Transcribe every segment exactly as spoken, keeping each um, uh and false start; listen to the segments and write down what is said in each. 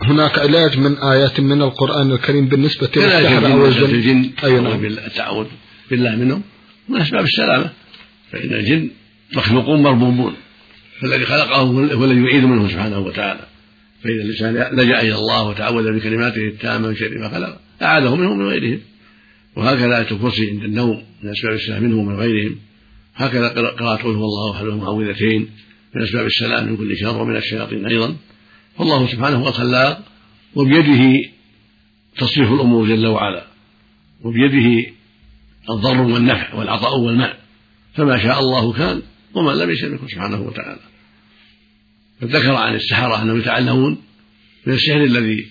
هناك علاج من آيات من القرآن الكريم بالنسبة للسحر أو الجن؟ أيوة. التعوذ بالله منهم من أسباب السلامة، فإن الجن مخلوقون مربوبون، فالذي خلقه هو الذي يعيذ منه سبحانه وتعالى. فإذا الإنسان لجأ إلى الله وتعوذ بكلماته التامة من شر ما خلق أعاذه منه من غيرهم. وهكذا آية الكرسي عند النوم من أسباب السلام منه ومن غيرهم. هكذا قراءة قل هو الله أحد المعوذتين من أسباب السلام من كل شر ومن الشياطين أيضا. فالله سبحانه هو الخلاق، وبيده تصريف الأمور جل وعلا، وبيده الضر والنفع والعطاء والمنع، فما شاء الله كان وما لم يشاء يكن سبحانه وتعالى. فذكر عن السحرة أنهم يتعلمون من السحر الذي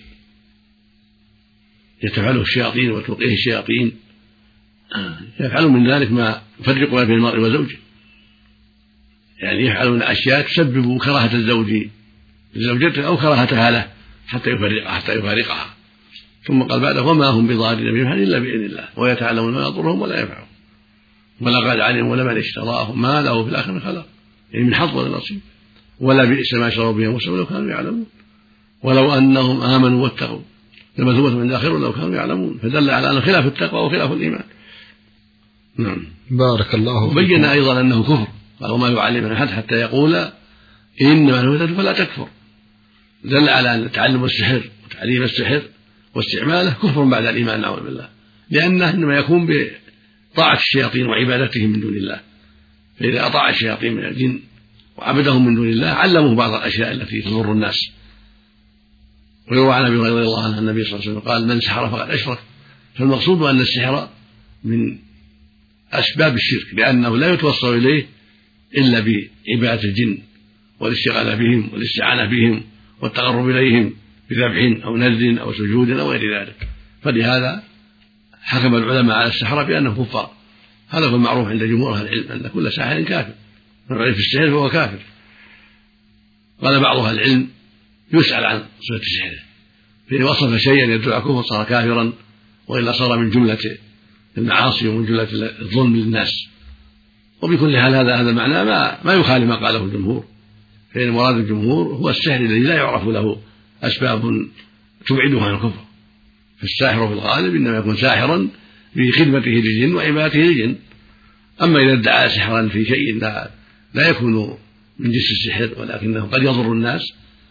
يتفعله الشياطين وتلقيه الشياطين، يفعلون من ذلك ما يفرق بين المرء وزوجه، يعني يفعلون أشياء تسبب كراهة الزوج لزوجته أو كراهتها له حتى يفرقها حتى يفارقها. ثم قال بعده وما هم بضارين بهم إلا بإذن الله ويتعلمون ما يضرهم ولا ينفعهم ولقد علموا لمن اشتراه ما له في الآخرة من خلاق، يعني من حظ ولا نصيب، ولا بئس ما شروا به أنفسهم لو كانوا يعلمون ولو أنهم آمنوا واتقوا لمثوبة من آخر لو كانوا يعلمون. فدل على أن خلاف التقوى وخلاف الإيمان. نعم. بارك الله فيكم. وبين أيضا أنه كفر، قال وما يعلمنا أحد حتى يقول إنما الهدى فلا تكفر. دل على أن تعلم السحر وتعليم السحر واستعماله كفر بعد الإيمان نعوذ بالله، لأنه إنما يكون بطاعة الشياطين وعبادتهم من دون الله. فإذا أطاع الشياطين من الجن وعبدهم من دون الله علموه بعض الأشياء التي تضر الناس. ويروى عن أبي هريرة رضي الله عنه النبي صلى الله عليه وسلم قال من سحر فقد أشرك. فالمقصود أن السحر من أسباب الشرك، لأنه لا يتوصل إليه إلا بعبادة الجن والاستغاثة بهم والاستعانة بهم والتقرب إليهم بذبح أو نذر أو سجود أو غير ذلك. فلهذا حكم العلماء على السحرة بأنه كفار. هذا هو المعروف عند جمهور أهل العلم أن كل ساحر كافر، من رأي في السحر فهو كافر. قال بعض أهل العلم يسأل عن صفة سحره، فإن وصف شيئا يدعو كفر صار كافرا، وإلا صار من جملة المعاصي ومن جملة الظلم للناس. وبكل حال هذا هذا المعنى ما ما يخالف ما قاله الجمهور، فإن مراد الجمهور هو السحر الذي لا يعرف له أسباب تبعده عن الكفر. فالساحر في الغالب إنما يكون ساحرا بخدمته للجن وعبادته للجن. أما إذا ادعى سحرا في شيء لا, لا يكون من جنس السحر ولكنه قد يضر الناس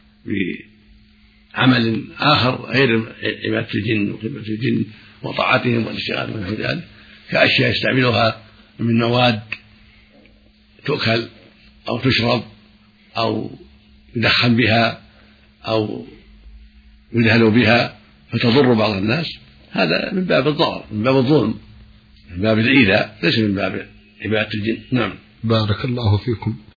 بعمل آخر غير عبادة الجن وخدمة الجن وطاعتهم والاستغاثة من ذلك، كأشياء يستعملها من مواد تؤكل أو تشرب أو يدخن بها أو يدهن بها فتضر بعض الناس، هذا من باب الضرر، من باب الظلم، من باب الإيذاء، ليس من باب عبادة الجن. نعم. بارك الله فيكم.